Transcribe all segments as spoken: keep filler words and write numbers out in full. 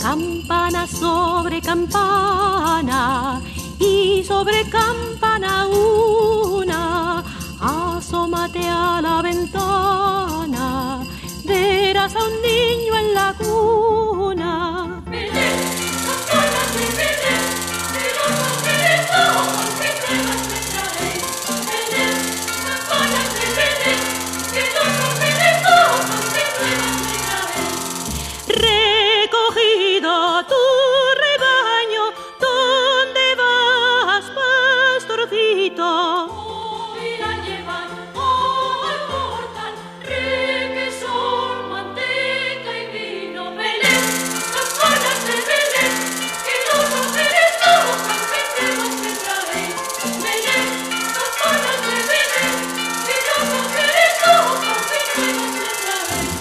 Campana sobre campana y sobre campana una, asómate a la ventana, verás a un niño en la cuna. Belén, campanas de Belén, de los ángeles ojos que pruebas me traéis. Belén, campanas de Belén, de los ángeles ojos que pruebas me traéis. Recogido tu rebaño, ¿dónde vas, pastorcito? Hoy la llevan al portal, requesón, manteca y vino. Belén, campanas de Belén, que los ángeles tocan, que pruebas me traéis. Belén, campanas de Belén, que los ángeles tocan, que pruebas me traéis.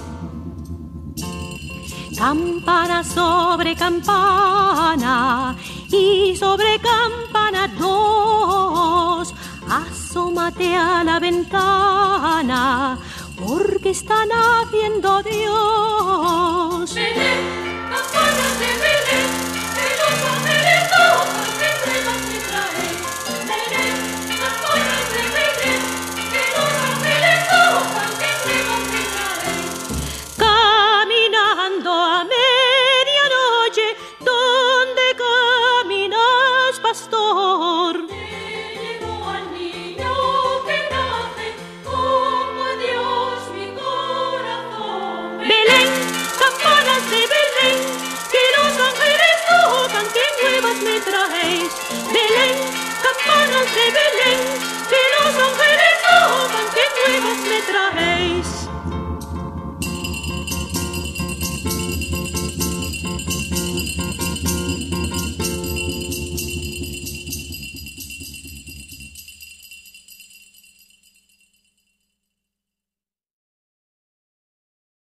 Campana sobre campana y sobre campana dos, asómate a la ventana, porque están haciendo Dios. Belén, campanas de Belén, que los ángeles tocan, que pruebas me traéis. Belén, campanas de Belén, que los ángeles tocan, que pruebas me traéis. Caminando a medianoche, ¿dónde caminas, pastor? Te llevo al niño que nace, como a Dios mi corazón. Belén, campanas de Belén, que los ángeles tocan, que nuevas me traéis. Belén, campanas de Belén, que los ángeles tocan, que nuevas me traéis.